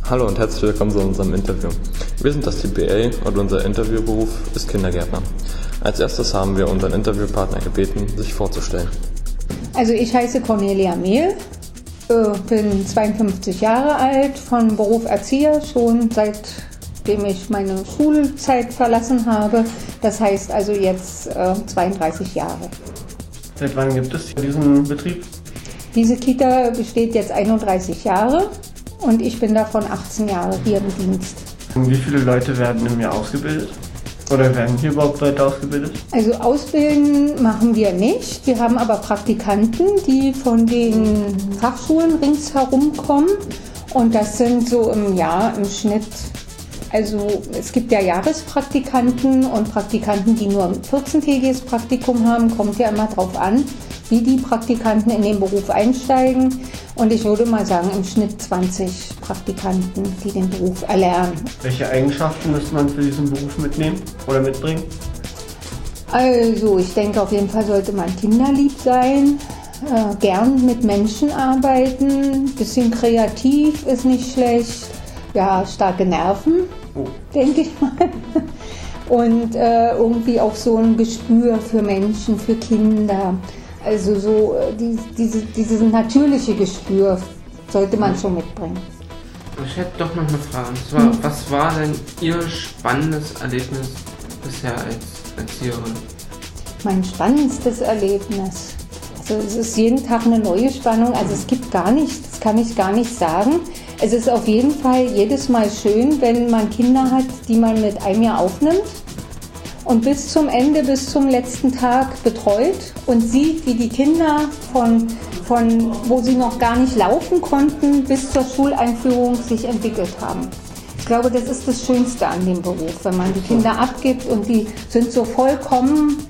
Hallo und herzlich willkommen zu unserem Interview. Wir sind das TBA und unser Interviewberuf ist Kindergärtner. Als erstes haben wir unseren Interviewpartner gebeten, sich vorzustellen. Also ich heiße Cornelia Mehl, bin 52 Jahre alt, von Beruf Erzieher, schon seitdem ich meine Schulzeit verlassen habe. Das heißt also jetzt 32 Jahre. Seit wann gibt es diesen Betrieb? Diese Kita besteht jetzt 31 Jahre und ich bin davon 18 Jahre hier im Dienst. Und wie viele Leute werden im Jahr ausgebildet? Oder werden hier überhaupt Leute ausgebildet? Also ausbilden machen wir nicht. Wir haben aber Praktikanten, die von den Fachschulen ringsherum kommen. Und das sind so im Jahr im Schnitt, also es gibt ja Jahrespraktikanten und Praktikanten, die nur ein 14-tägiges Praktikum haben. Kommt ja immer drauf an, wie die Praktikanten in den Beruf einsteigen. Und ich würde mal sagen, im Schnitt 20 Praktikanten, die den Beruf erlernen. Welche Eigenschaften müsste man für diesen Beruf mitnehmen oder mitbringen? Also ich denke, auf jeden Fall sollte man kinderlieb sein, gern mit Menschen arbeiten, bisschen kreativ ist nicht schlecht, ja, starke Nerven, denke ich mal. Und irgendwie auch so ein Gespür für Menschen, für Kinder. Also so dieses natürliche Gespür sollte man schon mitbringen. Ich hätte doch noch eine Frage. Und zwar, was war denn Ihr spannendes Erlebnis bisher als Erzieherin? Mein spannendstes Erlebnis. Also es ist jeden Tag eine neue Spannung. Also es gibt gar nichts, das kann ich gar nicht sagen. Es ist auf jeden Fall jedes Mal schön, wenn man Kinder hat, die man mit einem Jahr aufnimmt. Und bis zum Ende, bis zum letzten Tag betreut und sieht, wie die Kinder von wo sie noch gar nicht laufen konnten, bis zur Schuleinführung sich entwickelt haben. Ich glaube, das ist das Schönste an dem Beruf, wenn man die Kinder abgibt und die sind so vollkommen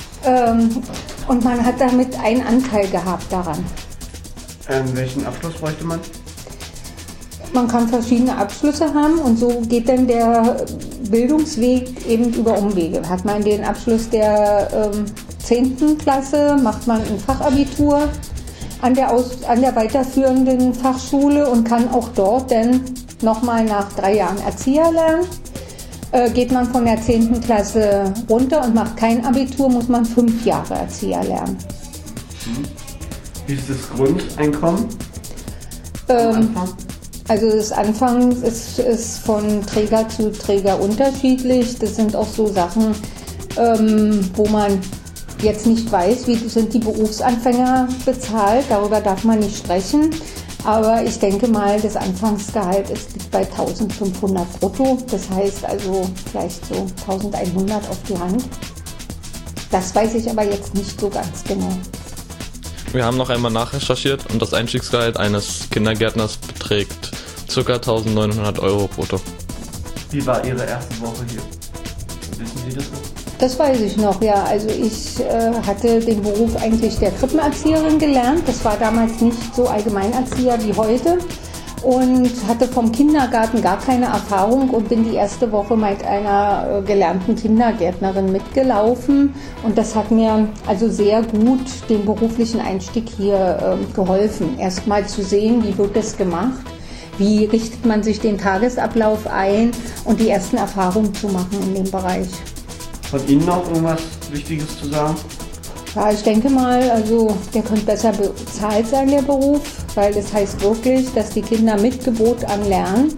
und man hat damit einen Anteil gehabt daran. Welchen Abschluss bräuchte man? Man kann verschiedene Abschlüsse haben und so geht dann der Bildungsweg eben über Umwege. Hat man den Abschluss der 10. Klasse, macht man ein Fachabitur an der weiterführenden Fachschule und kann auch dort dann nochmal nach 3 Jahren Erzieher lernen. Geht man von der 10. Klasse runter und macht kein Abitur, muss man 5 Jahre Erzieher lernen. Wie ist das Grundeinkommen? Also das Anfang ist von Träger zu Träger unterschiedlich. Das sind auch so Sachen, wo man jetzt nicht weiß, wie sind die Berufsanfänger bezahlt. Darüber darf man nicht sprechen. Aber ich denke mal, das Anfangsgehalt liegt bei 1.500 brutto. Das heißt also vielleicht so 1.100 auf die Hand. Das weiß ich aber jetzt nicht so ganz genau. Wir haben noch einmal nachrecherchiert und das Einstiegsgehalt eines Kindergärtners beträgt ca. 1.900 € brutto. Wie war Ihre erste Woche hier? Wissen Sie das noch? Das weiß ich noch, ja. Also ich hatte den Beruf eigentlich der Krippenerzieherin gelernt. Das war damals nicht so Allgemeinerzieher wie heute. Und hatte vom Kindergarten gar keine Erfahrung und bin die erste Woche mit einer gelernten Kindergärtnerin mitgelaufen. Und das hat mir also sehr gut den beruflichen Einstieg hier geholfen. Erst mal zu sehen, wie wird das gemacht, wie richtet man sich den Tagesablauf ein und die ersten Erfahrungen zu machen in dem Bereich. Von Ihnen noch irgendwas Wichtiges zu sagen? Ja, ich denke mal, also der könnte besser bezahlt sein, der Beruf, weil das heißt wirklich, dass die Kinder mit Gebot an lernen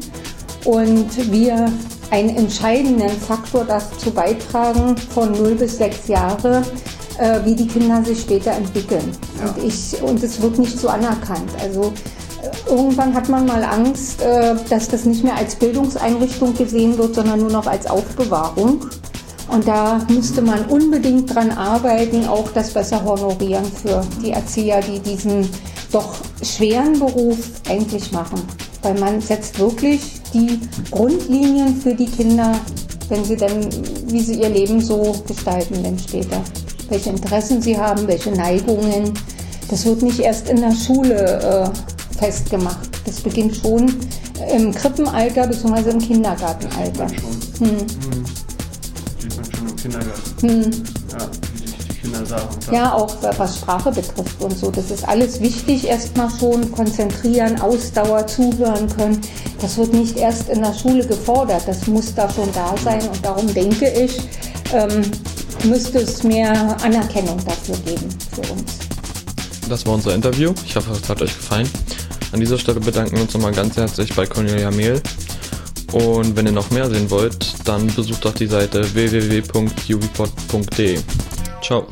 und wir einen entscheidenden Faktor dazu beitragen, von 0 bis 6 Jahre, wie die Kinder sich später entwickeln. Ja. Und es wird nicht so anerkannt. Also irgendwann hat man mal Angst, dass das nicht mehr als Bildungseinrichtung gesehen wird, sondern nur noch als Aufbewahrung. Und da müsste man unbedingt dran arbeiten, auch das besser honorieren für die Erzieher, die diesen doch schweren Beruf eigentlich machen. Weil man setzt wirklich die Grundlinien für die Kinder, wenn sie dann, wie sie ihr Leben so gestalten denn später. Welche Interessen sie haben, welche Neigungen. Das wird nicht erst in der Schule festgemacht. Das beginnt schon im Krippenalter bzw. im Kindergartenalter. Sieht man schon im Kindergarten. Ja, wie sich die Kindersachen. Ja, auch was Sprache betrifft und so. Das ist alles wichtig, erstmal schon konzentrieren, Ausdauer, zuhören können. Das wird nicht erst in der Schule gefordert, das muss da schon da sein und darum denke ich, müsste es mehr Anerkennung dafür geben für uns. Das war unser Interview. Ich hoffe, es hat euch gefallen. An dieser Stelle bedanken wir uns nochmal ganz herzlich bei Cornelia Mehl. Und wenn ihr noch mehr sehen wollt, dann besucht doch die Seite www.juvipod.de. Ciao.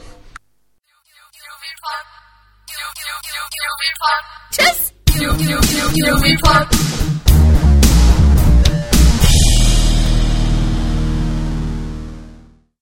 Tschüss.